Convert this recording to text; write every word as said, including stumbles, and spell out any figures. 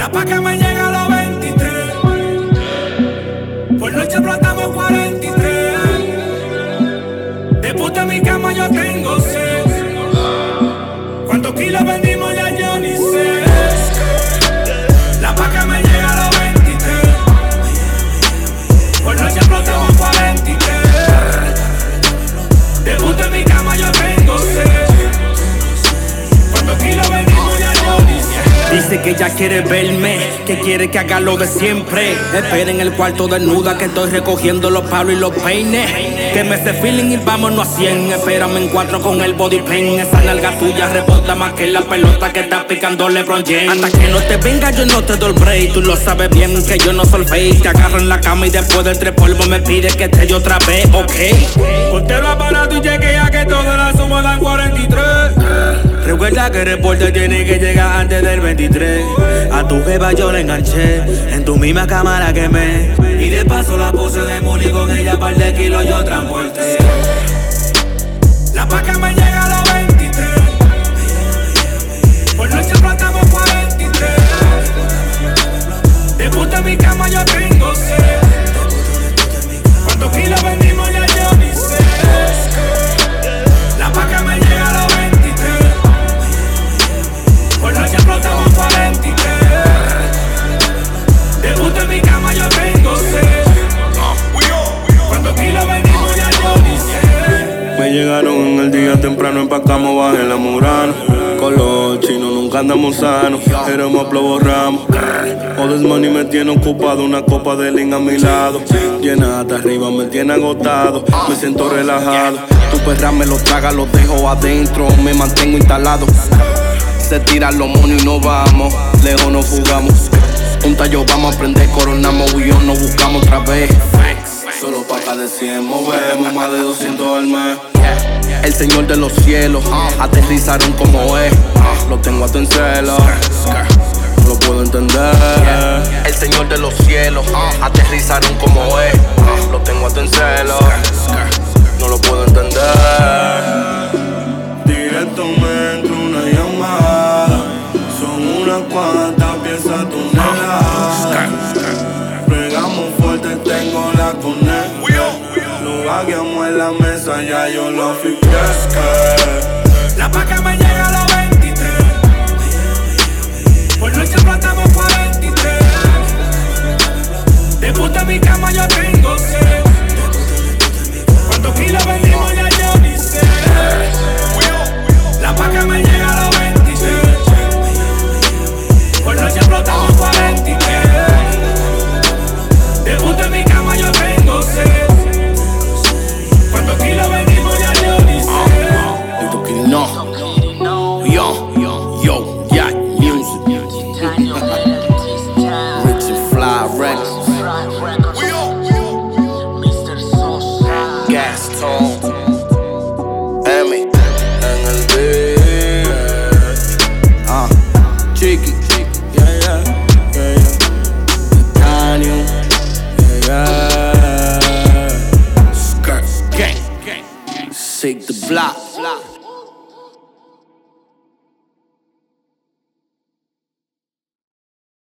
La paca me llega a los veintitrés. Por noche explotamos cuarenta y tres. De puta en mi cama yo tengo seis. ¿Cuántos kilos vendimos ya yo ni sé? La paca me llega a los veintitrés. Por noche explotamos cuarenta y tres. De puta en mi cama yo tengo seis. ¿Cuántos kilos vendimos ya yo ni sé? Dice que ella quiere verme, que quiere que haga lo de siempre. Espera en el cuarto desnuda que estoy recogiendo los palos y los peines. Que me hace feeling y vámonos a cien. Espérame en cuatro con el body pain. Esa nalga tuya rebota más que la pelota que está picando LeBron James. Hasta que no te venga yo no te doy break. Tú lo sabes bien que yo no soy fake. Te agarro en la cama y después del tres polvo me pide que te dé otra vez, ok. Portero aparato y chequea que todas las sumas dan cuarenta y tres. Recuerda que el reporte tiene que llegar antes del veintitrés. A tu jeva yo la enganché, en tu misma cámara quemé. Y de paso la puse de muli con ella par de kilos yo transporté. La paca me llega a los veintitrés. Por noche explotamos cuarenta y tres. De puta en mi cama yo tengo seis. ¿Cuántos kilos vendimos ya yo ni sé? La paca me llega a los veintitrés. Por noche explotamos cuarenta y tres. De puta en mi cama yo tengo seis. ¿Cuántos kilos vendimos ya yo ni sé? Me llegaron en el día temprano, empacamos, bajé la Murano. Con los chinos nunca andamos sanos, éramos lo borramos. All this money me tiene ocupado, una copa de lean a mi lado. Llena hasta arriba, me tiene agotado, me siento relajado. Tu perra me lo traga, lo dejo adentro, me mantengo instalado. Se tiran los monos y nos vamos, lejos nos fugamos. Juntas yo vamos a aprender, coronamos y yo nos buscamos otra vez. Solo pa' acá de cien movemos, más de doscientos al mes. El señor de los cielos, aterrizaron como es. Lo tengo hasta en celo, no lo puedo entender. El señor de los cielos, aterrizaron como es. Lo tengo hasta en celo, no lo puedo entender. Directamente una llamada, son unas cuantas piezas toneladas. Pegamos fuerte, tengo la cone. Lo vagueamos en la mesa, ya yo lo fijé. La paca me llega a los veintitrés. Por noche explotamos cuarenta y tres. De puta en mi cama yo tengo seis. ¿Cuántos kilos vendimos ya yo ni sé? La paca me llega